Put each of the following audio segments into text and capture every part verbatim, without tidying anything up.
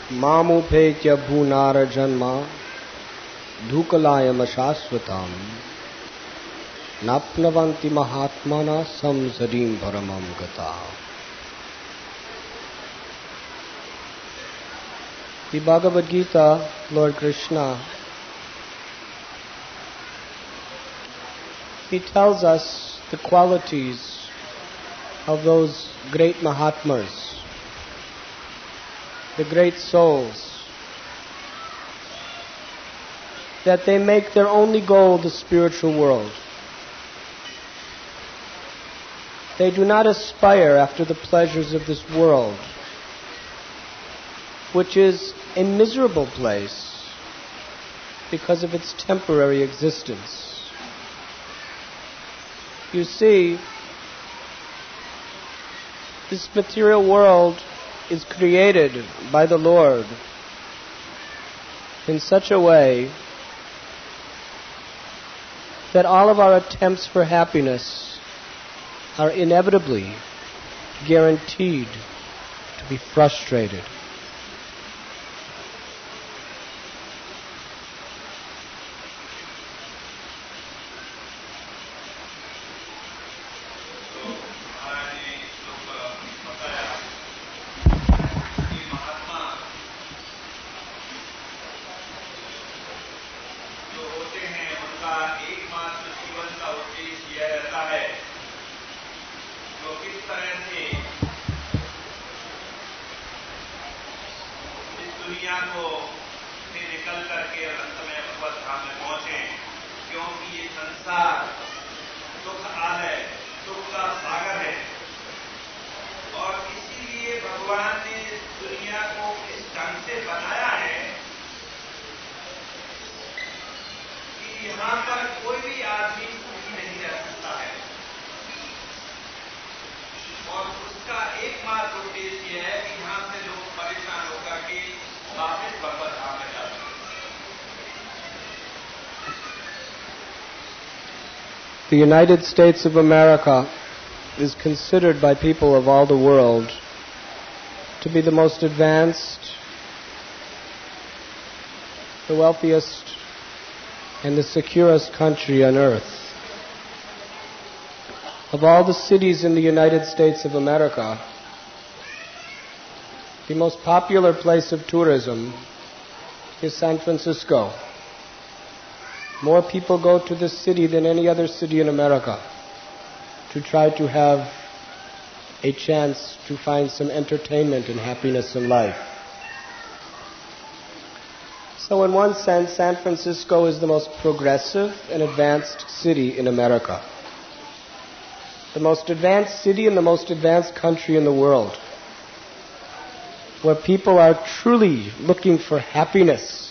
मामुपेत्य भूनार जन्मा धूकलायम शाश्वतम नाप्नवन्ति महात्मना संसदीं परमं गता. The Bhagavad Gita, Lord Krishna, he tells us the qualities of those great Mahatmas, the great souls, that they make their only goal the spiritual world. They do not aspire after the pleasures of this world, which is a miserable place because of its temporary existence. You see, this material world is created by the Lord in such a way that all of our attempts for happiness are inevitably guaranteed to be frustrated. दुनिया को से निकल करके अंत में भगवत धाम में पहुंचे, क्योंकि ये संसार दुख आलय, दुख का सागर है। और इसीलिए भगवान ने दुनिया को इस ढंग से बनाया है कि यहाँ पर कोई भी आदमी सुखी नहीं रह सकता है। और उसका एकमात्र उद्देश्य है कि यहाँ से लोग परेशान होकर के वापस भगवत धाम में जा सकें। The United States of America is considered by people of all the world to be the most advanced, the wealthiest, and the securest country on earth. Of all the cities in the United States of America, the most popular place of tourism is San Francisco. More people go to this city than any other city in America to try to have a chance to find some entertainment and happiness in life. So in one sense, San Francisco is the most progressive and advanced city in America. The most advanced city and the most advanced country in the world, where people are truly looking for happiness.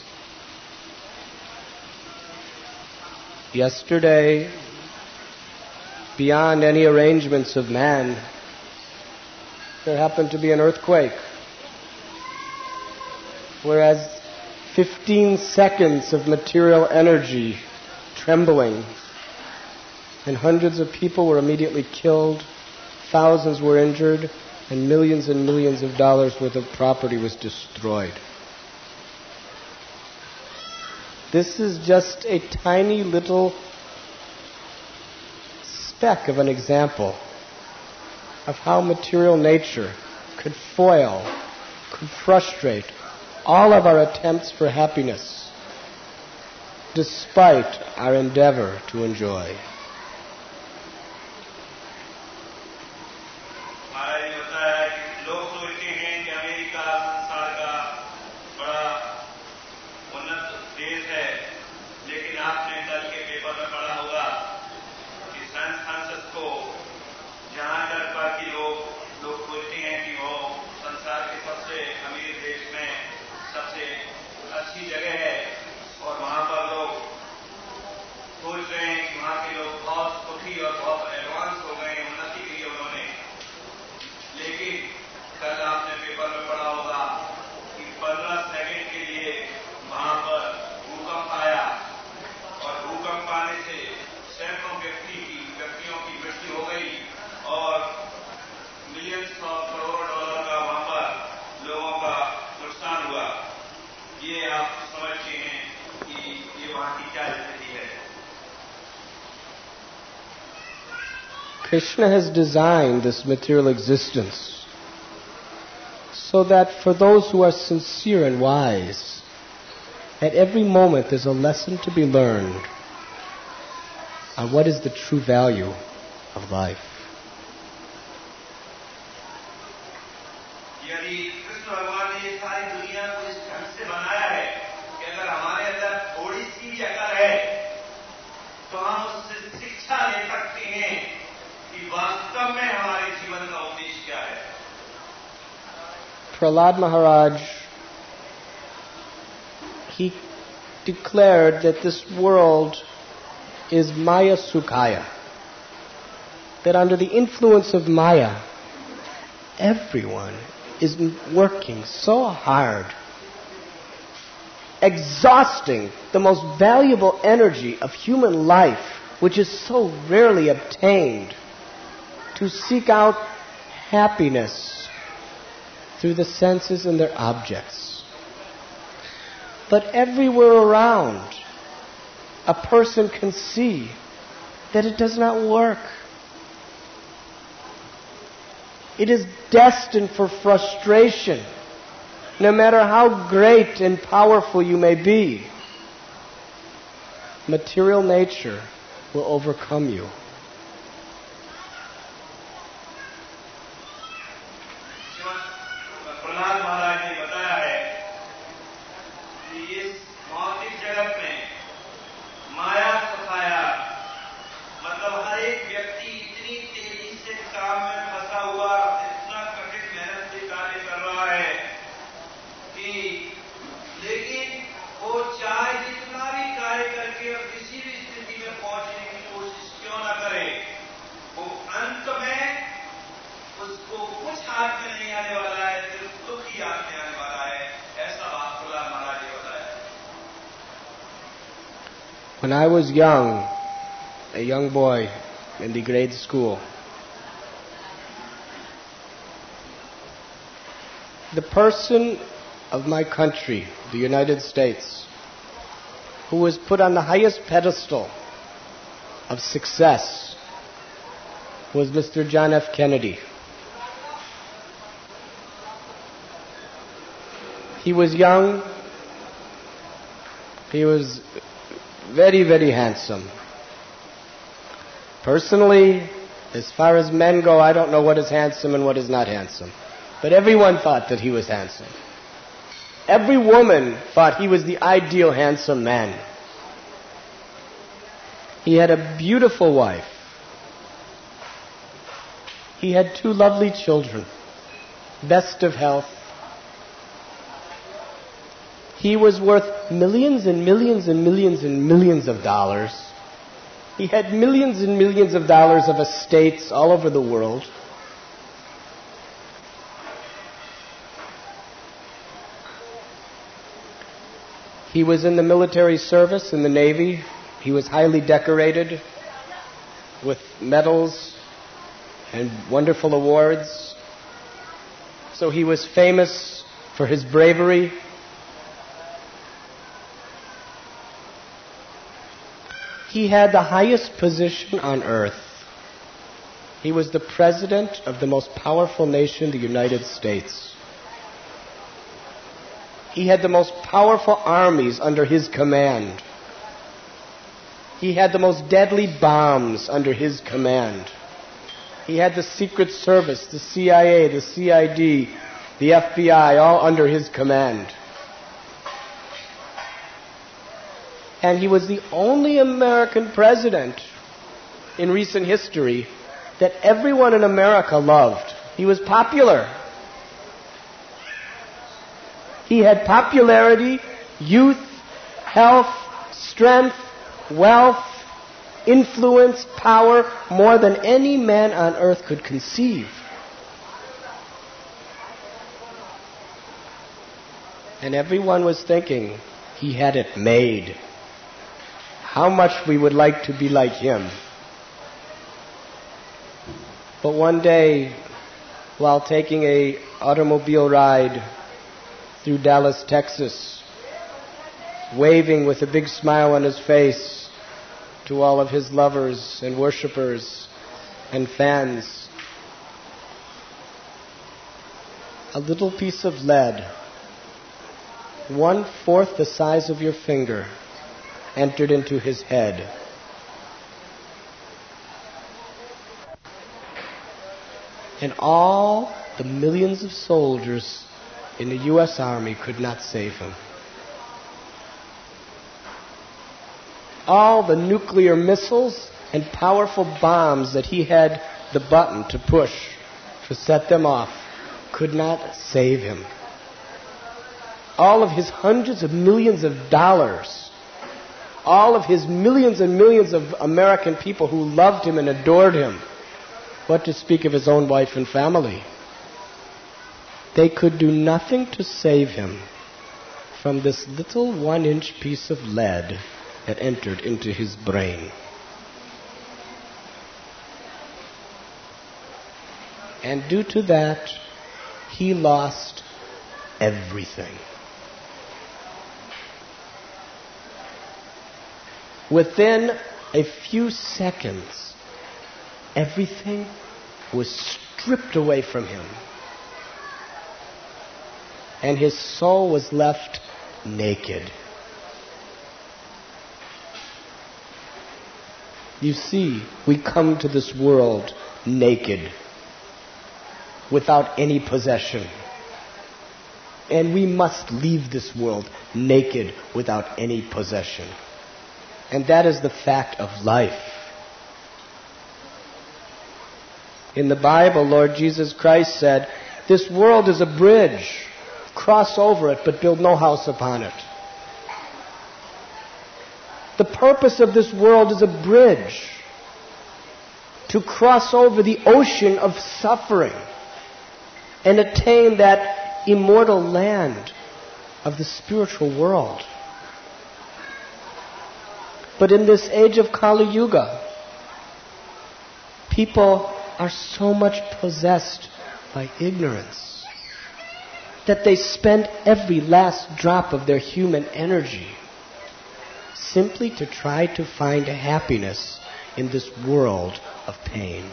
Yesterday, beyond any arrangements of man, there happened to be an earthquake, whereas fifteen seconds of material energy trembling, and hundreds of people were immediately killed, thousands were injured, and millions and millions of dollars worth of property was destroyed. This is just a tiny little speck of an example of how material nature could foil, could frustrate all of our attempts for happiness, despite our endeavor to enjoy. अच्छी जगह है और वहां पर लोग सोच रहे हैं कि वहां के लोग बहुत सुखी और बहुत एडवांस हो गए, उन्नति की है उन्होंने। लेकिन कल आपने पेपर में पढ़ा होगा कि पंद्रह सेकंड के लिए वहां पर भूकंप आया और भूकंप आने से सैकड़ों व्यक्ति की व्यक्तियों की मृत्यु हो गई और मिलियंस ऑफ करोड़ डॉलर का वहां पर लोगों का नुकसान हुआ। वहां की क्या स्थिति है। Krishna has designed this material existence so that for those who are sincere and wise, at every moment there's a lesson to be learned on what is the true value of life. यदि कृष्ण भगवान ने ये सारी दुनिया को इस ढंग से बनाया है कि अगर हमारे अंदर थोड़ी सी भी अकल है तो हम उससे शिक्षा ले सकते हैं कि वास्तव में हमारे जीवन का उद्देश्य क्या है। Prahlad Maharaj, he declared that this world is Maya Sukhaya, that under the influence of Maya, everyone is working so hard, exhausting the most valuable energy of human life, which is so rarely obtained, to seek out happiness through the senses and their objects. But everywhere around, a person can see that it does not work. It is destined for frustration, no matter how great and powerful you may be. Material nature will overcome you. Prahlad महाराज ने बताया है कि इस भौतिक जगत में माया सुखाया मतलब हर एक व्यक्ति इतनी तेजी से काम में फंसा हुआ, इतना कठिन मेहनत से कार्य कर रहा है कि लेकिन वो चाहे जितना भी कार्य करके और किसी भी स्थिति में पहुंचने की कोशिश क्यों न करे, वो अंत में उसको कुछ हाथ में नहीं आने वाला है, सिर्फ दुख ही हाथ में आने वाला है। ऐसा बात प्रहलाद महाराज ने बताया। When I was young, a young boy in the grade school, the person of my country, the United States, who was put on the highest pedestal of success was Mister John F. Kennedy. He was young. He was very, very handsome. Personally, as far as men go, I don't know what is handsome and what is not handsome. But everyone thought that he was handsome. Every woman thought he was the ideal handsome man. He had a beautiful wife. He had two lovely children, best of health. He was worth millions and millions and millions and millions of dollars. He had millions and millions of dollars of estates all over the world. He was in the military service, in the Navy. He was highly decorated with medals and wonderful awards. So he was famous for his bravery. He had the highest position on earth. He was the president of the most powerful nation, the United States. He had the most powerful armies under his command. He had the most deadly bombs under his command. He had the Secret Service, the C I A, the C I D, the F B I, all under his command. And he was the only American president in recent history that everyone in America loved. He was popular. He had popularity, youth, health, strength, wealth, influence, power, more than any man on earth could conceive. And everyone was thinking he had it made. How much we would like to be like him. But one day, while taking a automobile ride through Dallas, Texas, waving with a big smile on his face to all of his lovers and worshippers and fans. A little piece of lead, one-fourth the size of your finger, entered into his head. And all the millions of soldiers in the U S Army could not save him. All the nuclear missiles and powerful bombs that he had the button to push to set them off could not save him. All of his hundreds of millions of dollars, all of his millions and millions of American people who loved him and adored him, what to speak of his own wife and family, they could do nothing to save him from this little one-inch piece of lead that entered into his brain. And due to that, he lost everything. Within a few seconds, everything was stripped away from him, and his soul was left naked. You see, we come to this world naked, without any possession. And we must leave this world naked, without any possession. And that is the fact of life. In the Bible, Lord Jesus Christ said, "This world is a bridge. Cross over it, but build no house upon it." The purpose of this world is a bridge to cross over the ocean of suffering and attain that immortal land of the spiritual world. But in this age of Kali Yuga, people are so much possessed by ignorance that they spend every last drop of their human energy simply to try to find happiness in this world of pain.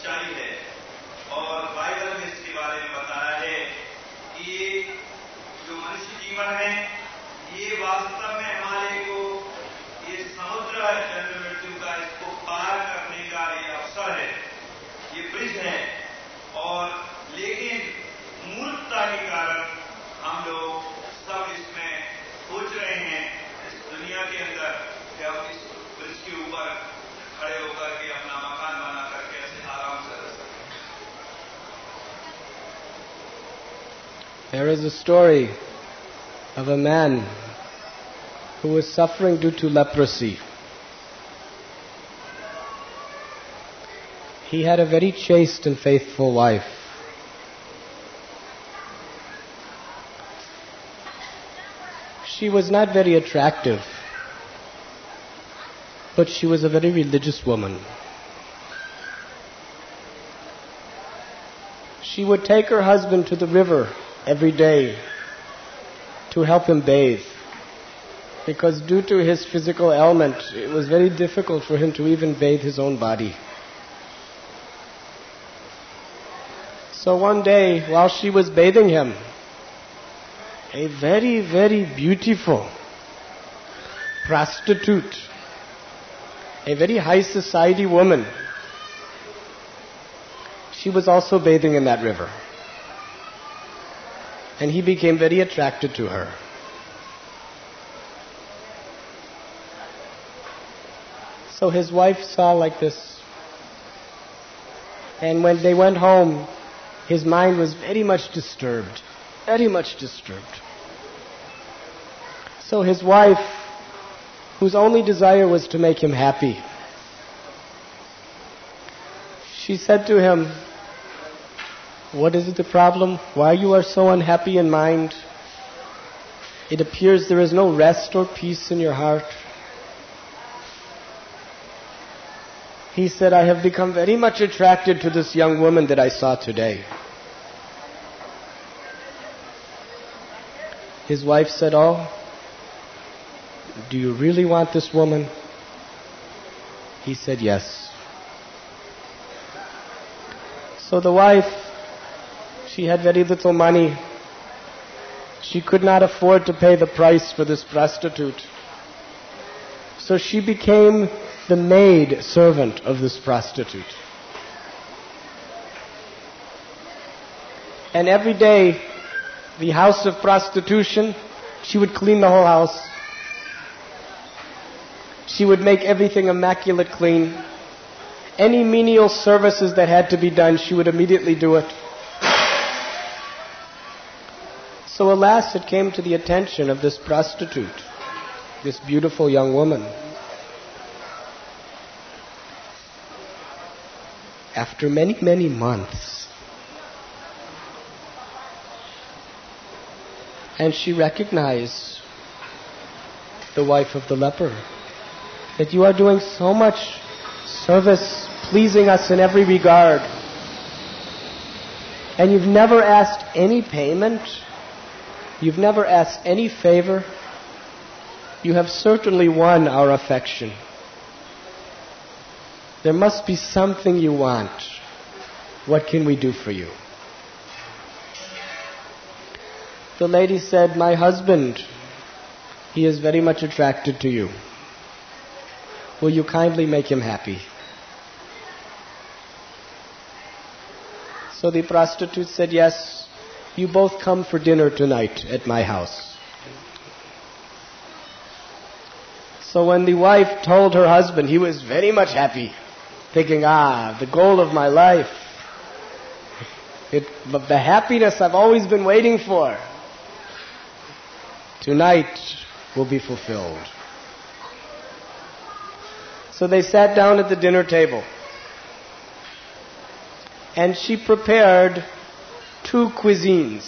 सच्चाई है और Bible में इसके बारे में बताया है कि ये जो मनुष्य जीवन है ये वास्तव में हमारे को ये समुद्र है जन्म मृत्यु का, इसको पार करने का ये अवसर है, ये ब्रिज है। और लेकिन मूर्खता के कारण हम लोग सब इसमें सोच रहे हैं इस दुनिया के अंदर कि हम इस ब्रिज के ऊपर खड़े होकर के अपना मकान बना करके ऐसे आराम से रह सकते हैं। There is a story of a man who was suffering due to leprosy. He had a very chaste and faithful wife. She was not very attractive, but she was a very religious woman. She would take her husband to the river every day to help him bathe, because due to his physical ailment, it was very difficult for him to even bathe his own body. So one day, while she was bathing him, a very, very beautiful prostitute, a very high society woman, she was also bathing in that river. And he became very attracted to her. So his wife saw like this. And when they went home, his mind was very much disturbed. Very much disturbed. So his wife, whose only desire was to make him happy, she said to him, "What is the problem? Why you are so unhappy in mind? It appears there is no rest or peace in your heart." He said, "I have become very much attracted to this young woman that I saw today." His wife said, "Oh, do you really want this woman?" He said, "Yes." So the wife, she had very little money. She could not afford to pay the price for this prostitute. So she became the maid servant of this prostitute. And every day, the house of prostitution, she would clean the whole house. She would make everything immaculate clean. Any menial services that had to be done, she would immediately do it. So alas, it came to the attention of this prostitute, this beautiful young woman. After many, many months, and she recognized the wife of the leper, that you are doing so much service, pleasing us in every regard, and you've never asked any payment, you've never asked any favor, you have certainly won our affection. There must be something you want. What can we do for you? The lady said, "My husband, he is very much attracted to you. Will you kindly make him happy?" So the prostitute said, "Yes, you both come for dinner tonight at my house." So when the wife told her husband, he was very much happy, thinking, ah, the goal of my life, it, the happiness I've always been waiting for, tonight will be fulfilled. So they sat down at the dinner table, and she prepared two cuisines.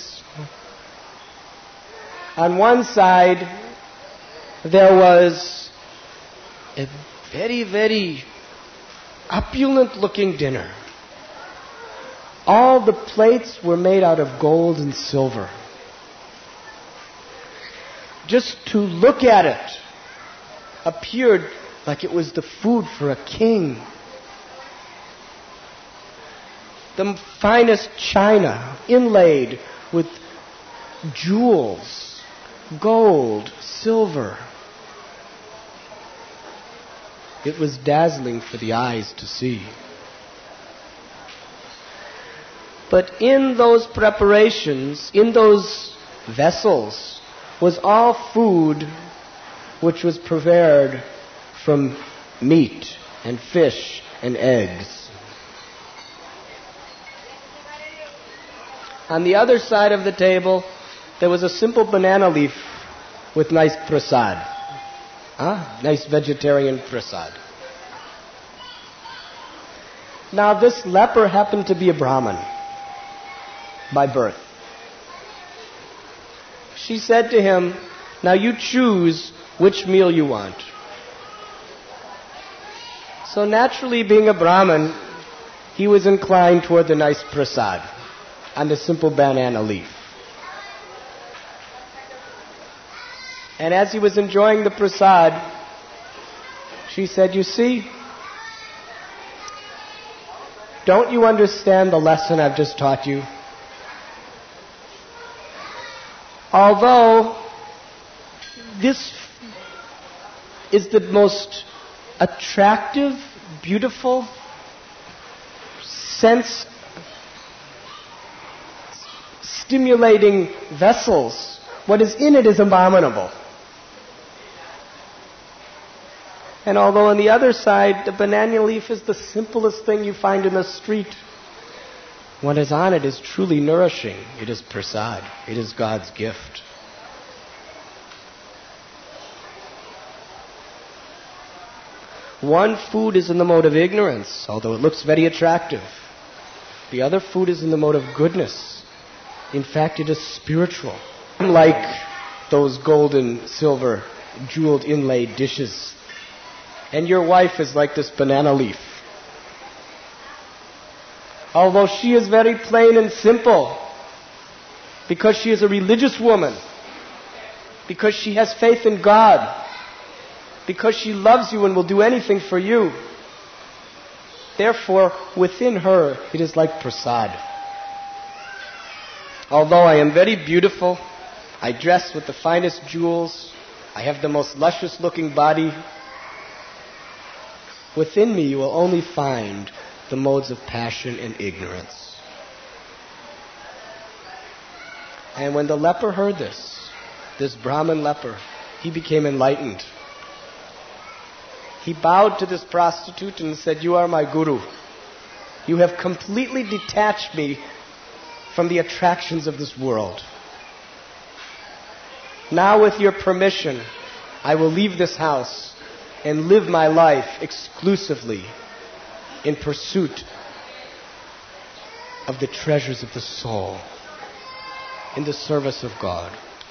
On one side, there was a very, very opulent-looking dinner. All the plates were made out of gold and silver. Just to look at it appeared like it was the food for a king. the finest china inlaid with jewels, gold, silver. It was dazzling for the eyes to see. But in those preparations, in those vessels, was all food which was prepared from meat and fish and eggs. On the other side of the table, there was a simple banana leaf with nice prasad. Huh? Nice vegetarian prasad. Now this leper happened to be a Brahmin by birth. She said to him, now you choose which meal you want. So naturally, being a Brahmin, he was inclined toward the nice prasad on the simple banana leaf. And as he was enjoying the prasad, she said, you see, don't you understand the lesson I've just taught you? Although this is the most attractive, beautiful, sense stimulating vessels, what is in it is abominable. And although on the other side, the banana leaf is the simplest thing you find in the street, what is on it is truly nourishing. It is prasad. It is God's gift. One food is in the mode of ignorance, although it looks very attractive. The other food is in the mode of goodness. In fact, it is spiritual. Like those gold and silver, jeweled inlaid dishes. And your wife is like this banana leaf. Although she is very plain and simple, because she is a religious woman, because she has faith in God, because she loves you and will do anything for you. Therefore, within her, it is like prasad. Although I am very beautiful, I dress with the finest jewels, I have the most luscious looking body, within me you will only find the modes of passion and ignorance. And when the leper heard this, this Brahmin leper, he became enlightened. He bowed to this prostitute and said, you are my guru. You have completely detached me from the attractions of this world. Now with your permission, I will leave this house and live my life exclusively in pursuit of the treasures of the soul, in the service of God.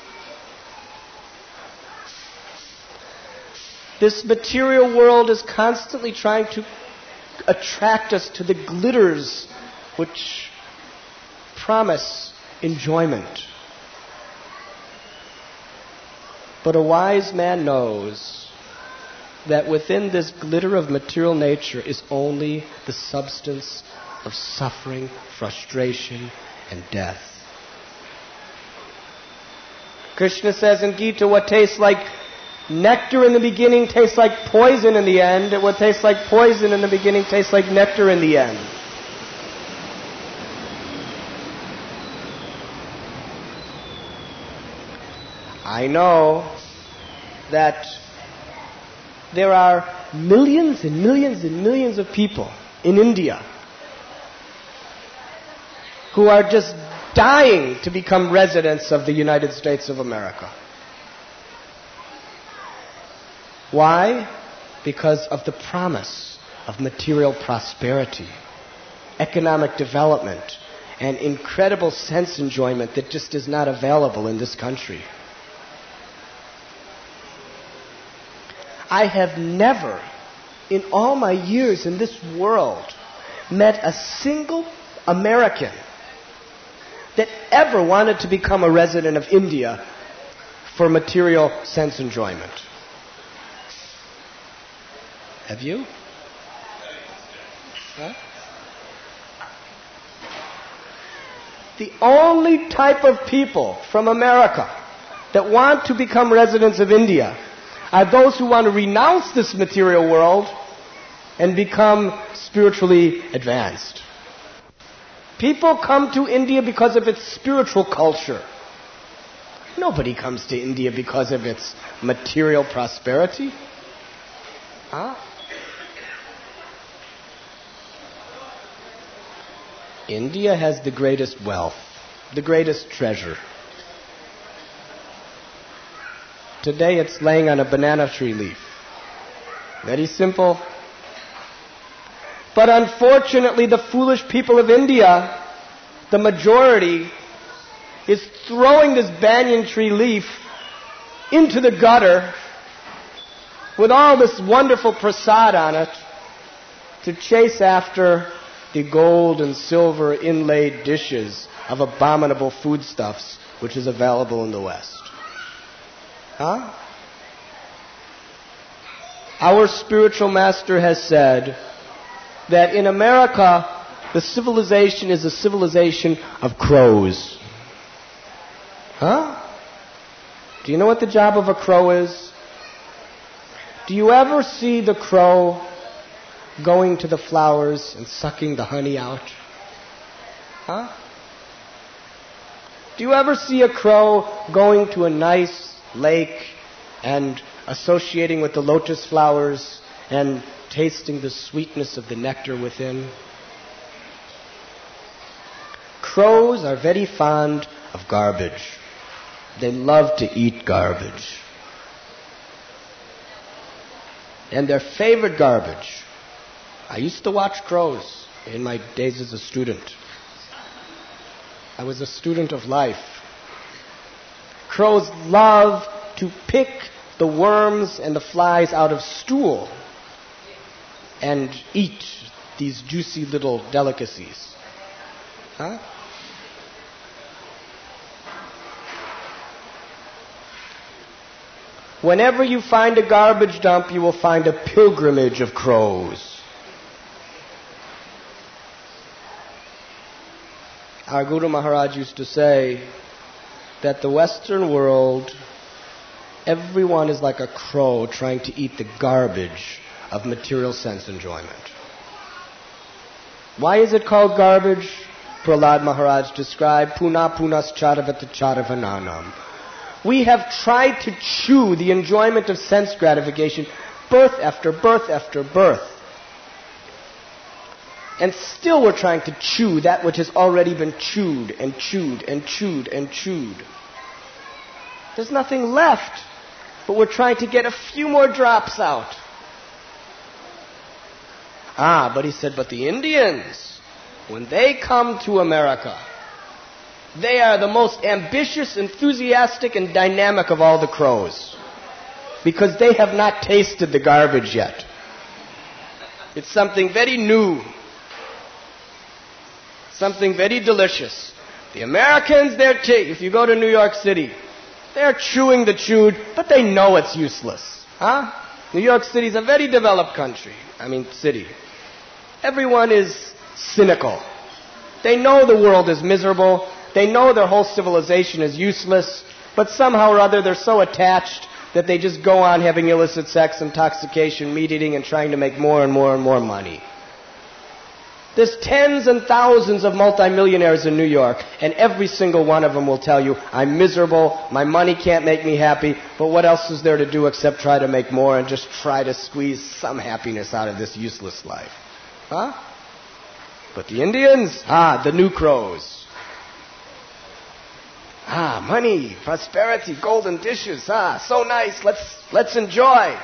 This material world is constantly trying to attract us to the glitters which promise enjoyment. But a wise man knows that within this glitter of material nature is only the substance of suffering, frustration, and death. Krishna says in Gita, what tastes like nectar in the beginning tastes like poison in the end, and what tastes like poison in the beginning tastes like nectar in the end. I know that there are millions and millions and millions of people in India who are just dying to become residents of the United States of America. Why? Because of the promise of material prosperity, economic development, and incredible sense enjoyment that just is not available in this country. I have never, in all my years in this world, met a single American that ever wanted to become a resident of India for material sense enjoyment. Have you? Huh? The only type of people from America that want to become residents of India are those who want to renounce this material world and become spiritually advanced. People come to India because of its spiritual culture. Nobody comes to India because of its material prosperity. Huh? India has the greatest wealth, the greatest treasure. Today it's laying on a banana tree leaf. Very simple. But unfortunately, the foolish people of India, the majority, is throwing this banyan tree leaf into the gutter with all this wonderful prasad on it to chase after the gold and silver inlaid dishes of abominable foodstuffs which is available in the West. Huh? Our spiritual master has said that in America, the civilization is a civilization of crows. Huh? Do you know what the job of a crow is? Do you ever see the crow going to the flowers and sucking the honey out? Huh? Do you ever see a crow going to a nice lake and associating with the lotus flowers and tasting the sweetness of the nectar within? Crows are very fond of garbage. They love to eat garbage. And their favorite garbage. I used to watch crows in my days as a student. I was a student of life. Crows love to pick the worms and the flies out of stool and eat these juicy little delicacies. Huh? Whenever you find a garbage dump, you will find a pilgrimage of crows. Our Guru Maharaj used to say that the Western world, everyone is like a crow trying to eat the garbage of material sense enjoyment. Why is it called garbage? Prahlad Maharaj described, Puna punas charavata charavananam. We have tried to chew the enjoyment of sense gratification birth after birth after birth. And still we're trying to chew that which has already been chewed and chewed and chewed and chewed. There's nothing left, but we're trying to get a few more drops out. Ah, but he said, but the Indians, when they come to America, they are the most ambitious, enthusiastic, and dynamic of all the crows. Because they have not tasted the garbage yet. It's something very new. Something very delicious. The Americans, they're t- if you go to New York City, they're chewing the chewed, but they know it's useless. Huh? New York City is a very developed country. I mean, city. Everyone is cynical. They know the world is miserable. They know their whole civilization is useless, but somehow or other they're so attached that they just go on having illicit sex, intoxication, meat eating, and trying to make more and more and more money. There's tens and thousands of multimillionaires in New York, and every single one of them will tell you, I'm miserable, my money can't make me happy, but what else is there to do except try to make more and just try to squeeze some happiness out of this useless life? Huh? But the Indians, ah, the new crows. Ah, money, prosperity, golden dishes, ah, so nice, let's, let's enjoy.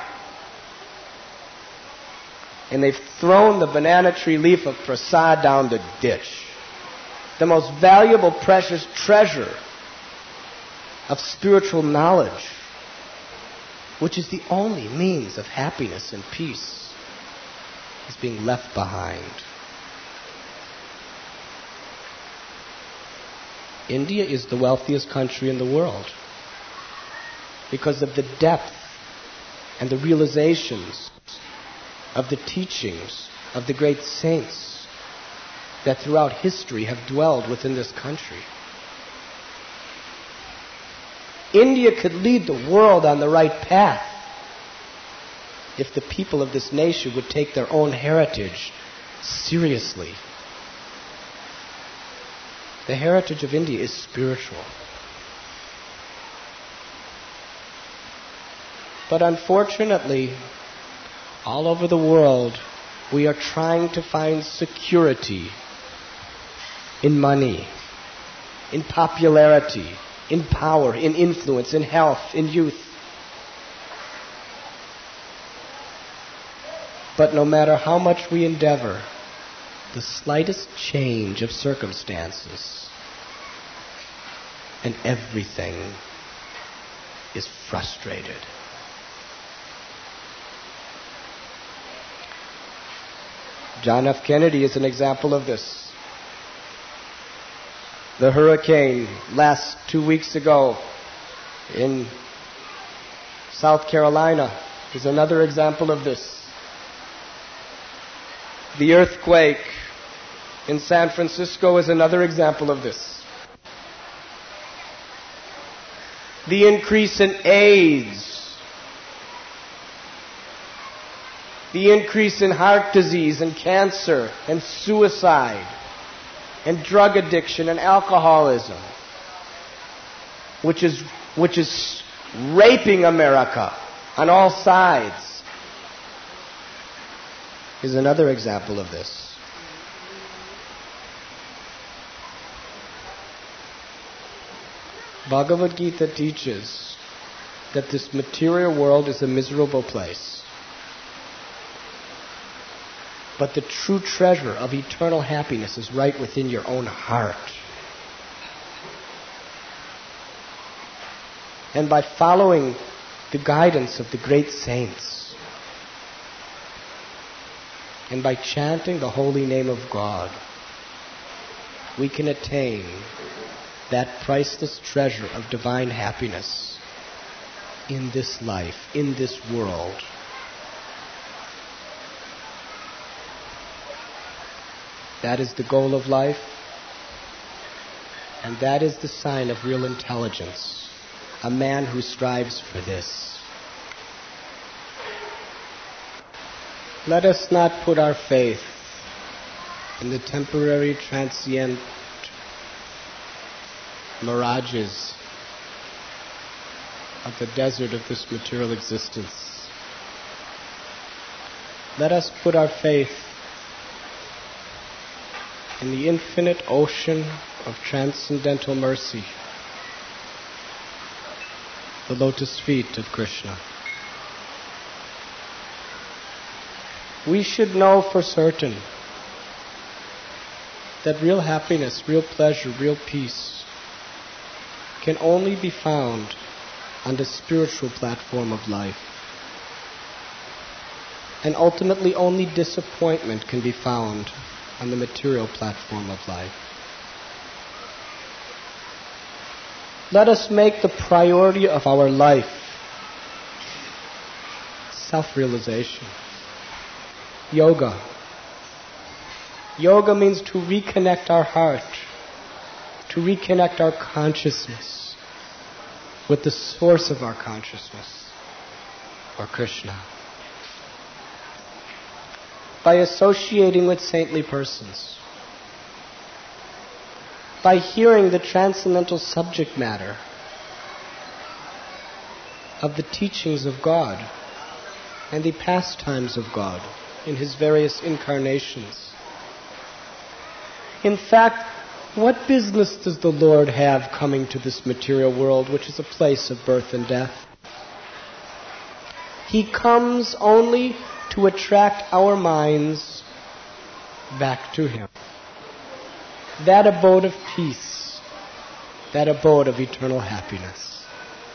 And they've thrown the banana tree leaf of prasad down the ditch. The most valuable, precious treasure of spiritual knowledge, which is the only means of happiness and peace, is being left behind. India is the wealthiest country in the world because of the depth and the realizations of the teachings of the great saints that throughout history have dwelled within this country. India could lead the world on the right path if the people of this nation would take their own heritage seriously. The heritage of India is spiritual. But unfortunately, all over the world, we are trying to find security in money, in popularity, in power, in influence, in health, in youth. But no matter how much we endeavor, the slightest change of circumstances, and everything is frustrated. John F. Kennedy is an example of this. The hurricane last two weeks ago in South Carolina is another example of this. The earthquake in San Francisco is another example of this. The increase in AIDS, the increase in heart disease and cancer and suicide and drug addiction and alcoholism, which is, which is raping America on all sides, is another example of this. Bhagavad Gita teaches that this material world is a miserable place. But the true treasure of eternal happiness is right within your own heart. And by following the guidance of the great saints, and by chanting the holy name of God, we can attain that priceless treasure of divine happiness in this life, in this world. That is the goal of life, and that is the sign of real intelligence, a man who strives for this. Let us not put our faith in the temporary, transient mirages of the desert of this material existence. Let us put our faith in the infinite ocean of transcendental mercy, the lotus feet of Krishna. We should know for certain that real happiness, real pleasure, real peace can only be found on the spiritual platform of life. And ultimately only disappointment can be found on the material platform of life. Let us make the priority of our life self-realization. Yoga. Yoga means to reconnect our heart, to reconnect our consciousness with the source of our consciousness, or Krishna. By associating with saintly persons, by hearing the transcendental subject matter of the teachings of God and the pastimes of God in His various incarnations. In fact, what business does the Lord have coming to this material world, which is a place of birth and death? He comes only to attract our minds back to Him. That abode of peace, that abode of eternal happiness.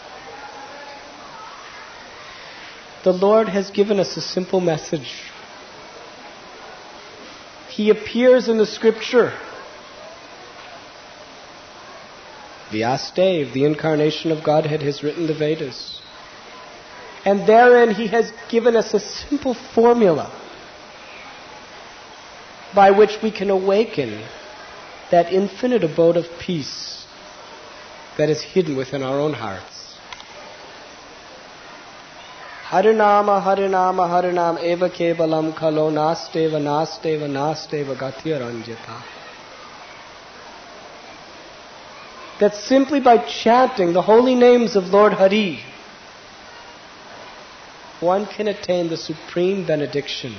The Lord has given us a simple message. He appears in the scripture. Vyasadeva, the incarnation of Godhead, has written the Vedas. And therein He has given us a simple formula by which we can awaken that infinite abode of peace that is hidden within our own hearts. Harinama, Harinama, Harinam eva kevalam kalo nasteva, nasteva, nasteva gatiranjita. That simply by chanting the holy names of Lord Hari, one can attain the supreme benediction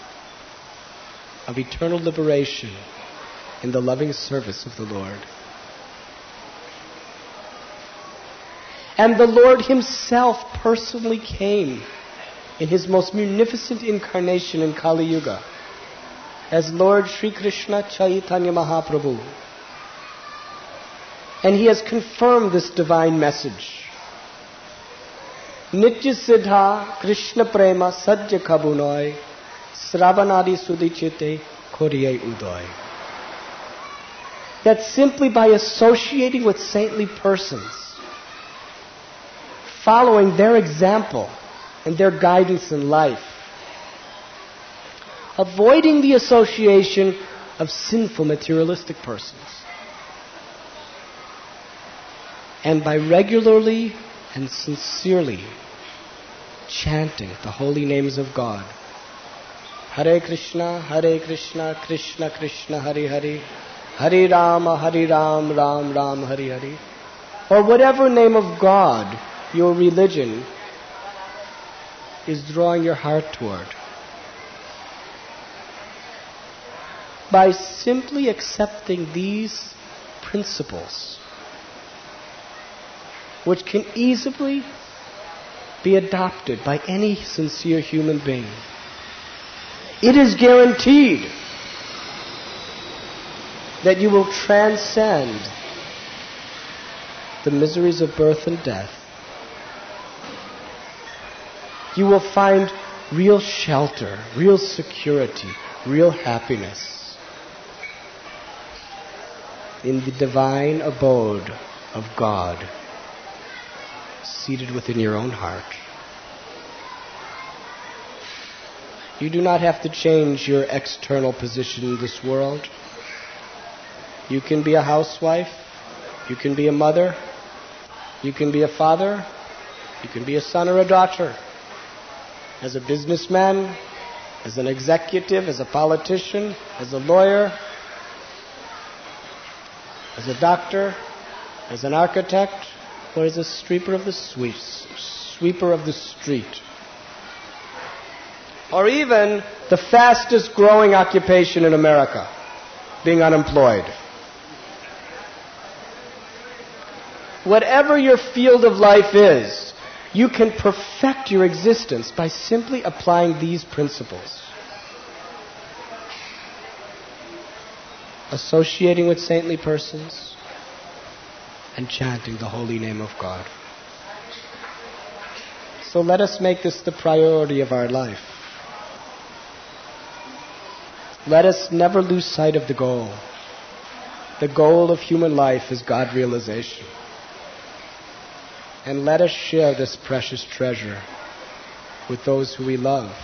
of eternal liberation in the loving service of the Lord. And the Lord Himself personally came in His most munificent incarnation in Kali Yuga as Lord Sri Krishna Chaitanya Mahaprabhu. And He has confirmed this divine message. Nitya Siddha Krishna Prema Sajja Kabunoi Sravanadi Sudichite Koriye Udoy. That simply by associating with saintly persons, following their example and their guidance in life, avoiding the association of sinful materialistic persons, and by regularly and sincerely chanting the holy names of God, Hare Krishna, Hare Krishna, Krishna Krishna, Hare Hare, Hare Rama, Hare Ram, Ram Ram, Hare Hare, or whatever name of God your religion is drawing your heart toward. By simply accepting these principles, which can easily be adopted by any sincere human being, it is guaranteed that you will transcend the miseries of birth and death. You will find real shelter, real security, real happiness in the divine abode of God, seated within your own heart. You do not have to change your external position in this world. You can be a housewife, you can be a mother, you can be a father, you can be a son or a daughter, as a businessman, as an executive, as a politician, as a lawyer, as a doctor, as an architect, or as a sweeper of the sweep, sweeper of the street. Or even the fastest growing occupation in America, being unemployed. Whatever your field of life is, you can perfect your existence by simply applying these principles. Associating with saintly persons and chanting the holy name of God. So let us make this the priority of our life. Let us never lose sight of the goal. The goal of human life is God realization. And let us share this precious treasure with those who we love.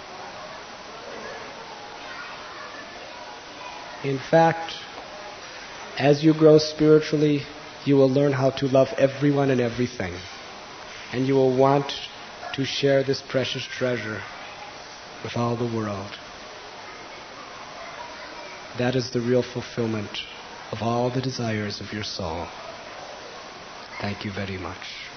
In fact, as you grow spiritually, you will learn how to love everyone and everything. And you will want to share this precious treasure with all the world. That is the real fulfillment of all the desires of your soul. Thank you very much.